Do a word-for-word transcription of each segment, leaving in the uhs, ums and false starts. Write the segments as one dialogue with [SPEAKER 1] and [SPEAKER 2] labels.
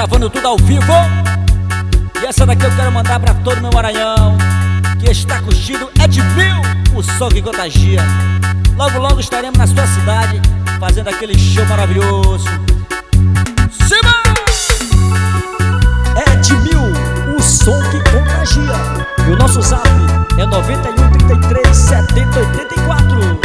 [SPEAKER 1] gravando tudo ao vivo. E essa daqui eu quero mandar pra todo meu Maranhão que está curtindo Edmil, o som que contagia. Logo, logo estaremos na sua cidade fazendo aquele show maravilhoso. Simão!
[SPEAKER 2] Edmil, o som que contagia. E o nosso zap é noventa e um, trinta e três, setenta, oitenta e quatro.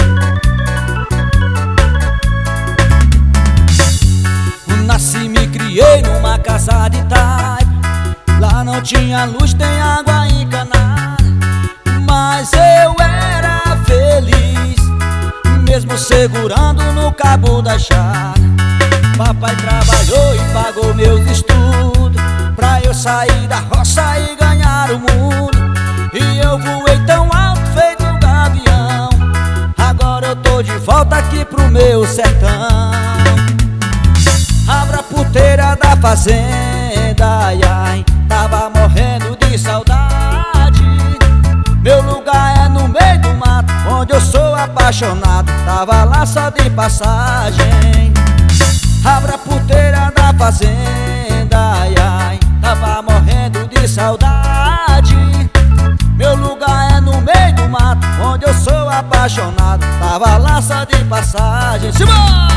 [SPEAKER 1] Nasci e me criei numa casa de taipa. Lá não tinha luz, tem água encanada, mas eu era feliz, mesmo segurando no cabo da chave. Papai trabalhou e pagou meus estudos pra eu sair da roça e ganhar o mundo. E eu voei tão alto feito um gavião. Agora eu tô de volta aqui pro meu sertão. Abra a porteira da fazenda, ai, ai, tava morrendo de saudade. Meu lugar é no meio do mato, onde eu sou apaixonado, tava lá só de passagem. Abra a porteira da fazenda, ai, ai, tava morrendo de saudade. Meu lugar é no meio do mato, onde eu sou apaixonado, tava lá só de passagem. Simão!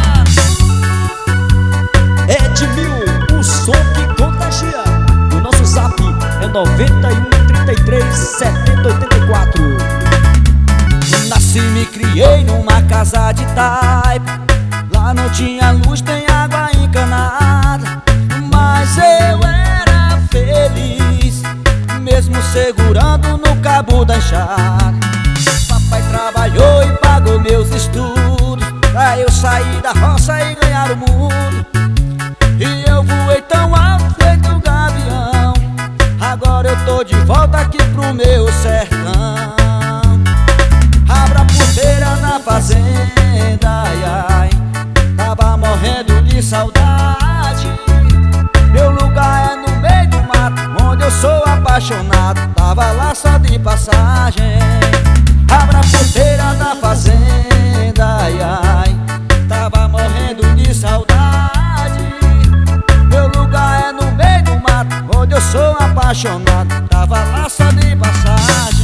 [SPEAKER 2] Edmil, o som que contagia. E o nosso zap é noventa e um, trinta e três, setenta, oitenta e quatro.
[SPEAKER 1] Nasci e me criei numa casa de taipa. Lá não tinha luz, tem água encanada, mas eu era feliz, mesmo segurando no cabo da enxada. Papai trabalhou e pagou meus estudos pra eu sair da roça e ganhar o mundo. E eu voei tão alto feito um gavião. Agora eu tô de volta aqui pro meu sertão. Abra a porteira na fazenda, ai, ai, tava morrendo de saudade. Meu lugar é no meio do mato, onde eu sou apaixonado, tava lá só de passagem. Abra a porteira da fazenda, ai, ai, tava morrendo de saudade. Meu lugar é no meio do mato, onde eu sou apaixonado, tava lá só de passagem.